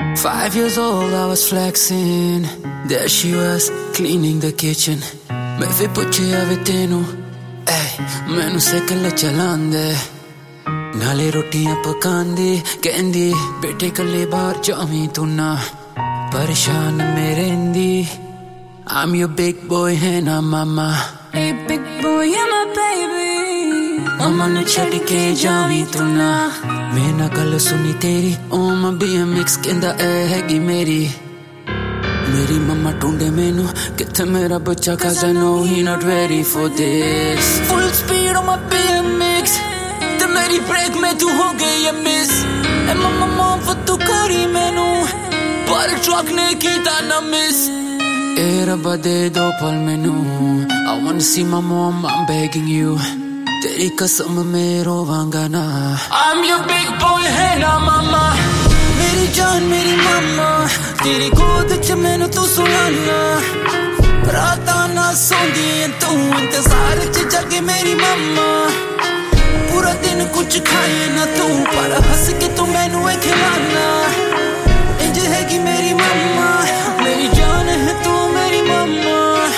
5 years old, I was flexing. There she was, cleaning the kitchen. Me fi pucciava tenu, menu sekala chalande. Nale rotiyan pakandi, kendi bete kalle bahar jaami tu na. Pareshan mere indi. I'm your big boy, hai na mama. Hey big boy, you're my baby. Mama ne chhad ke jaami tu na. मैं ना गल सुनी तेरी ओम BMX कहंदा ऐ हैगी मेरी मम्मा ढूंढे मैनू किथे मेरा बच्चा cause I know he not ready for this full speed on my BMX ते मेरी ब्रेक में तू हो गई है मिस ए मम्मा मॉम वो तू करी मैनू पर ट्रक ने कीता ना मिस ए रब्बा दे दो पल मैनू I wanna see my mom I'm begging you तेरी कसम में रोवांगा ना I'm your big boy है ना मामा मेरी जान मेरी मामा तेरी गोद च मैनू तू सुलाना रातां ना सोंदी तू इंतजार च जगे मेरी मामा पूरा दिन कुछ खाए ना तू पर हंस के तू मैनू खिलाना इंज हैगी मेरी मामा मेरी जान है तू मेरी मामा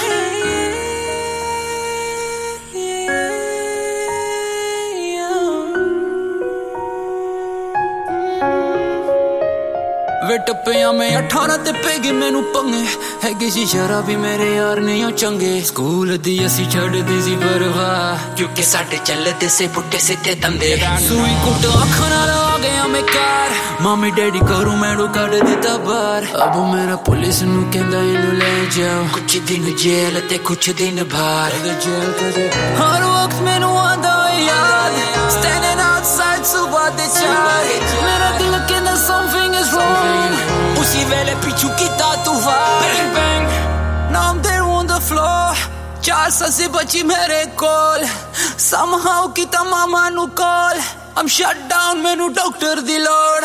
वे टप्पियां में 18 ते पेगे मैनू पंगे हैगे सी शराबी मेरे यार नहीं चंगे स्कूल दी असी छड्डदी सी परवाह क्योंकि साडे चलदे से पुट्टे सिद्धे धंधे सुई कुट अखां नाल आ गया मैं कार मामी डैडी करू मैनू कढ दिता बाहर अब मेरा पुलिस नू कहंदा इनू ले जाओ कुछ दिन जेल ते कुछ दिन बाहर हर वक्त मैनू आंदा याद standing outside सुबह दे 4 मेरा दिल कहंदा something is wrong उसी वेले पिछू कीता तू वार bang bang now I'm there on the floor 4 सांसें बची मेरे कोल somehow कीता मामा नू कॉल I'm shut down मैनू डॉक्टर दी लोड़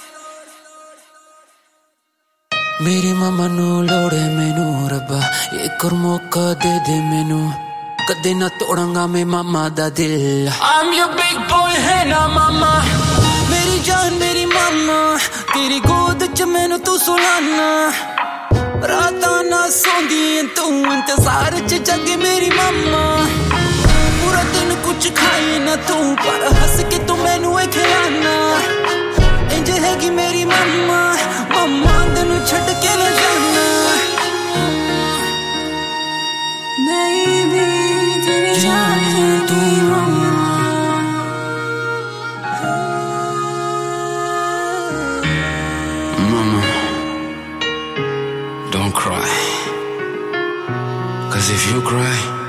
मेरी मामा नू लोड़े मैनू रब्बा एक और मौका दे दे मैनू कदे ना तोड़ांगा मैं मामा दा दिल I'm your big boy है ना मामा मेरी जान मेरी मामा तेरी गोद च मैनू तू सुलाना रातां ना सोंदी तू इंतजार च जगे मेरी मामा पूरा दिन कुछ खाए ना तू पर हंस के तू मैनू खिलाना इंज हैगी मेरी मामा मम्मा तेनू छड्ड के ना जाना Baby, तेरी जान है तू मम्मा Mama, don't cry. 'Cause if you cry